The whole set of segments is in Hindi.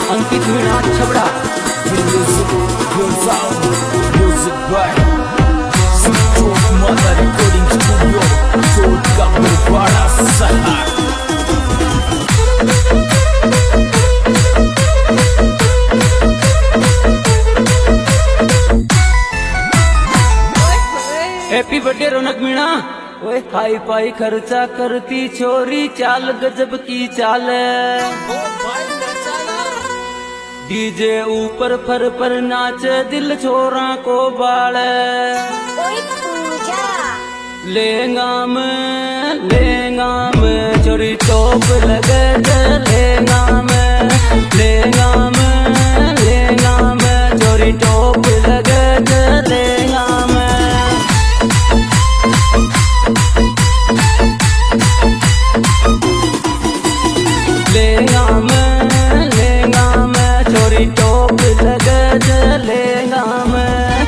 Ankit Meena Chhabra music by Mata recording studio चोट का बड़ा सहारा। Happy birthday Raunak Meena. ओए हाई पाई खर्चा करती छोरी चाल गजब की चाल डीजे ऊपर फर पर नाच दिल छोरा को बाल लेंगा में छोरी टोप लगे लेंगा में छोरी टोप लगे लेंगा में छोरी टोप लगे लेंगा में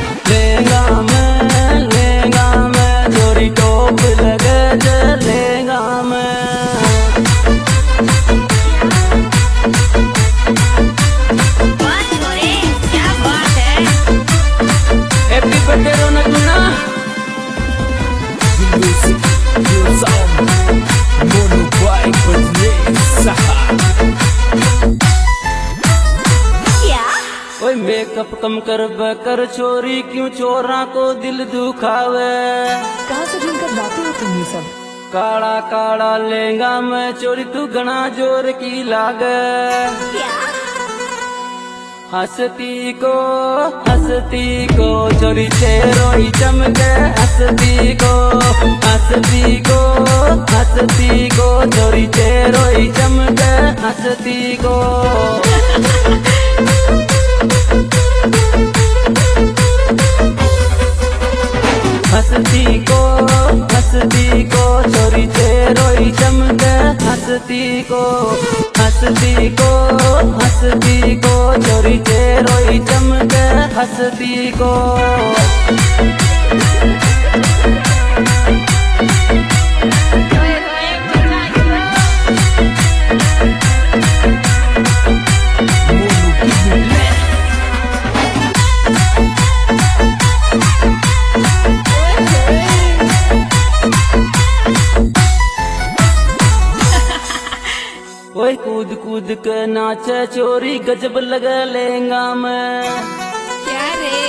छोरी टोप लगे लेंगा में। क्या बात है। Happy birthday Raunak Meena. ओए मेकअप कम कर छोरी क्यों चोरा को दिल दुखावे। कहाँ से ढूंढकर लाते हो तुम ये सब। काला काला लेंगा मैं चोरी तू घना जोर की लागे हंसती को चोरी चेहरो ही चमके हंसती को चोरी चेहरो ही चमके हंसती को। हंसती को चोरी चेहरो ही चमके हंसती को चोरी चेहरो ही चमके हंसती को। ओए कूद के नाचे चोरी गजब लगे लेंगा मैं। क्या रे।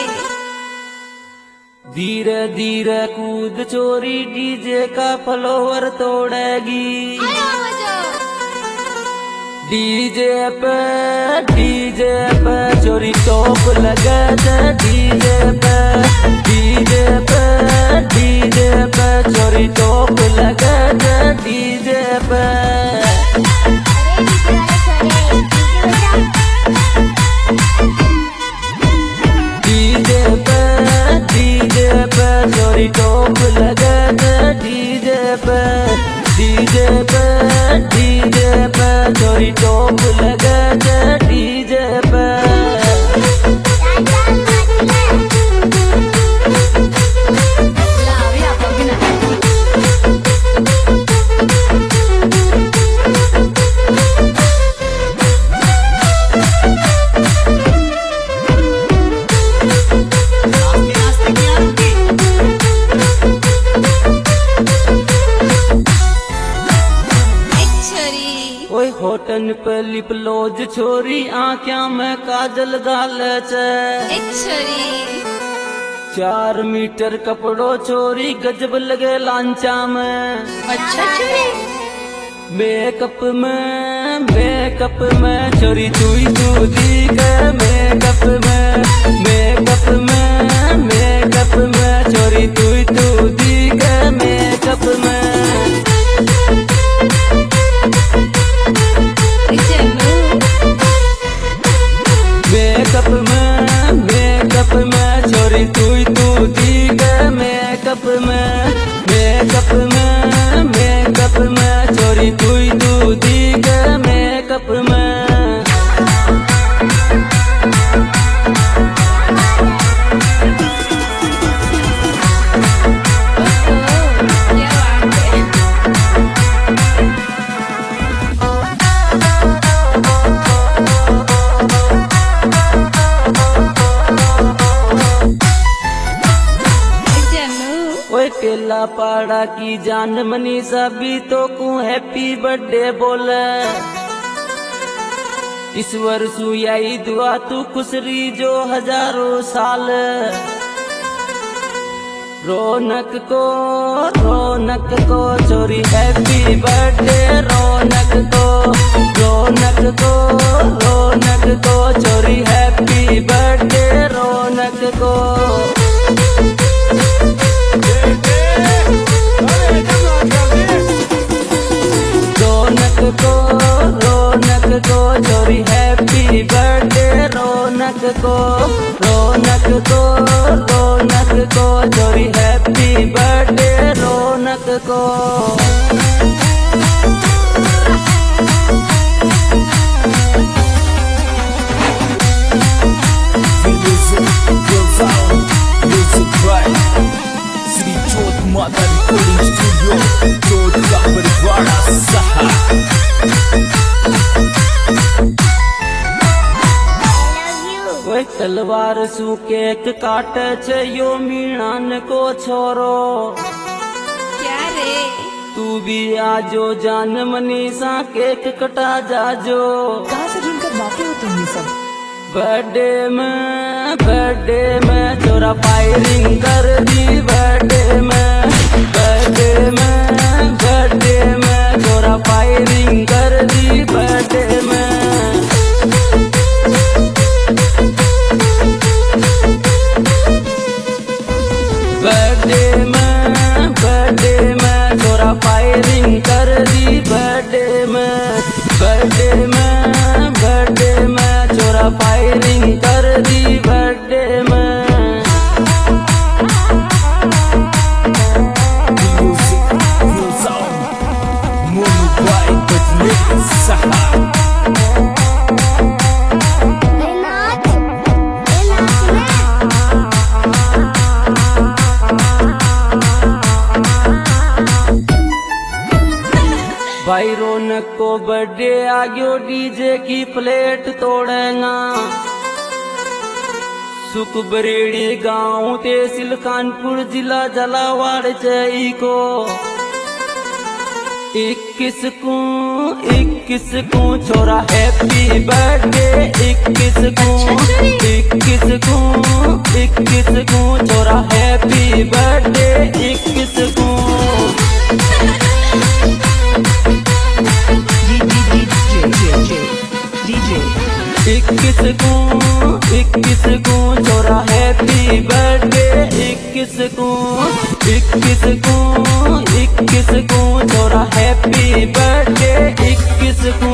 धीरे धीरे कूद चोरी डीजे का फ्लोवर तोड़ेगी। डीजे पे चोरी टॉप लगे डीजे पे चोरी टॉप लगे डीजे पे। डीजे पे चोरी टॉप लगे डीजे पे चोरी टॉप लगे डीजे पे। ओए होटन पे लिप लोज छोरी आँख्या में काजल डाले 4 मीटर कपड़ो छोरी गजब लगे लांचा में। अच्छा मेकअप में छोरी चुई दूधी के मेकअप में छोरी चुई दूधी के मेकअप में। मेकअप में छोरी तुई तू दी गे मेकअप में छोरी तुई तू दी गे मेकअप में। केला पाड़ा की जान मनीषा भी तो को हैप्पी बर्थडे बोले। इस वर्ष यही दुआ तू खुश रही जो हजारों साल। रौनक को चोरी हैप्पी बर्थडे रौनक को चोरी हैप्पी बर्थडे रौनक को। रौनक को चोरी हैप्पी बर्थडे रौनक को चोरी हैप्पी बर्थडे रौनक को। श्री जोत माता रिकॉर्डिंग स्टूडियो जोत का परिवार सहा। तलवार सु केक काटे छे यो मीणान को छोरो। क्या रे? तू भी आजो जान मनीषा केक कटा जाजो। कहाँ से ढूंढकर लाते हो तुम ये सब? बर्थडे में चोरा फायरिंग कर दी। बर्थडे में चोरा फायरिंग कर दी। बर्थडे में चोरा फायरिंग कर दी। बर्थडे में चोरा फायरिंग कर दी। बर्थडे में भाई रौनक को बर्थडे आ गयो डीजे की प्लेट तोड़ेगा। सुख बरेड़ी गांव तहसील कानपुर जिला झालावाड़ जई को। 21 को छोरा हैप्पी बर्थडे। 21 को छोरा हैप्पी बर्थडे। 21 को 21 को छोरा हैप्पी बर्थडे। 21 को छोरा हैप्पी बर्थडे। 21 को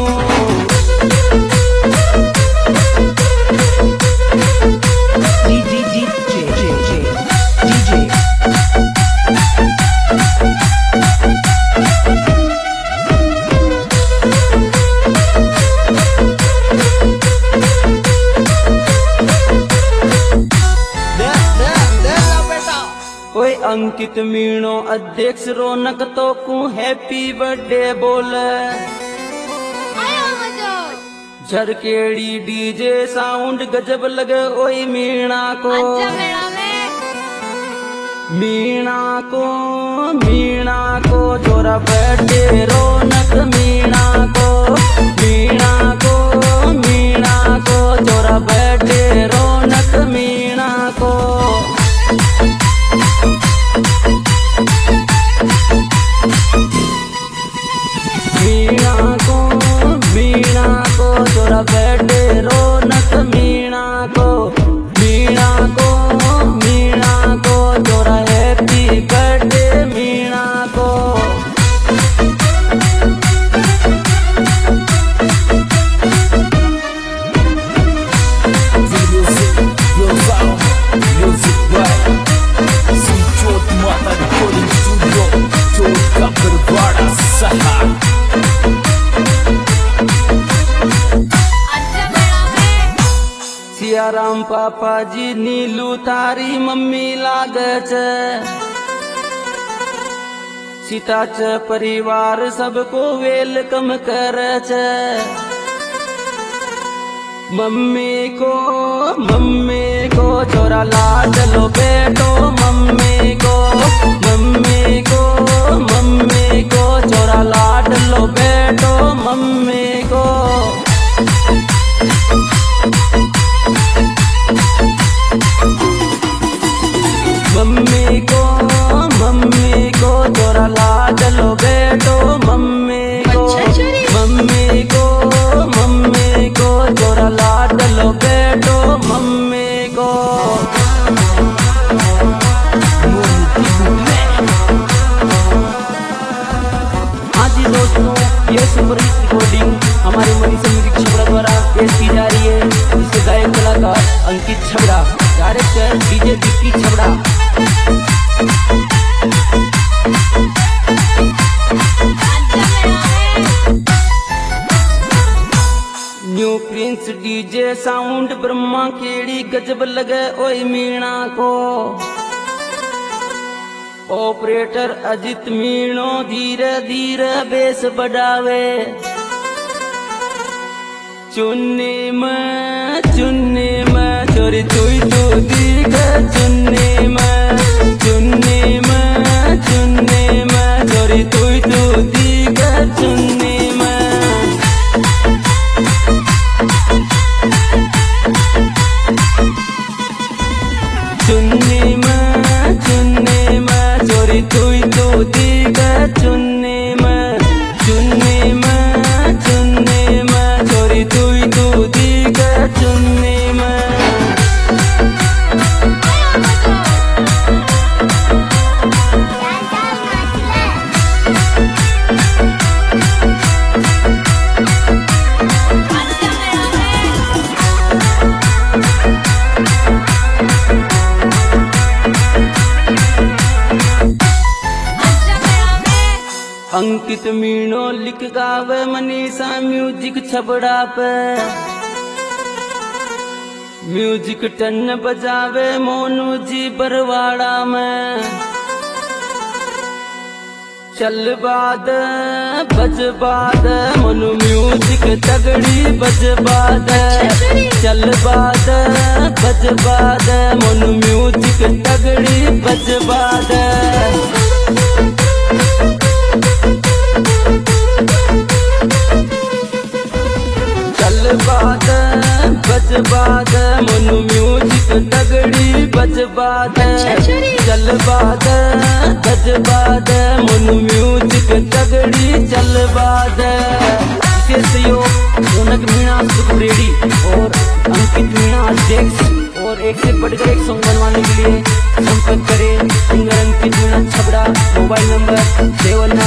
अंकित मीणो अध्यक्ष रौनक तो को हैप्पी बर्थडे बोले। झरकेड़ी डीजे साउंड गजब लगे ओई मीणा को। मीणा को छोरा बर्थडे रौनक। मीणा को छोरा बर्थडे रौनक। मीणा को छोरा बर्थडे रौनक। मीणा को छोरा हैप्पी बर्थडे। मीणा को श्री जोत माता रिकॉर्डिंग स्टूडियो जोत का परिवार सहा। सियाराम पापा जी नीलू तारी मम्मी लागे छे। सीता च परिवार सबको वेलकम करे छे। मम्मी को चोरा लाड लो बेटो मम्मी को चोरा लाड लो बेटो मम्मी को चोरा लाड लो बेटो मम्मी को चोरा लाड लो बेटो मम्मी को। हाँ जी दोस्तों, ये सुपर हिट रिकॉर्डिंग हमारे मनीषा म्यूजिक छबड़ा द्वारा पेश की जा रही है, जिसके गायक कलाकार Ankit Chhabra, director DJ Vicky Chhabra. New prince DJ sound Brahma केड़ी गजब लगे ओए मीणा को। ऑपरेटर अजित मीणो धीरे धीरे बेस बढ़ावे। चुन्नी में चोरी तुई तो दिख चुन्नी में चोरी तुई तो दिख चुन्नी में। चुन्नी में चोरी तुई तो दिख चुन्नी में चोरी तुई तो दिख चुन्नी में। अंकित मीणो लिख गावे मनीषा म्यूजिक छबड़ा पे। म्यूजिक टन बजावे मोनू जी बरवाड़ा में। चल बाद बजबाद मोनू म्यूजिक तगड़ी बजबाद। चल बाद बजबाद मोनू म्यूजिक तगड़ी बजबाद। बजबाद मोनू म्यूजिक तगड़ी बजबाद। चल बाद बजबाद मोनू म्यूजिक तगड़ी चल बाद। विशेष सहयोग रौनक मीणा सुखरेडी और अंकित मीणा अध्यक्ष। और एक से बढ़कर एक सॉन्ग बनवाने के लिए संपर्क करें singer Ankit Meena Chhabra. Mobile number 7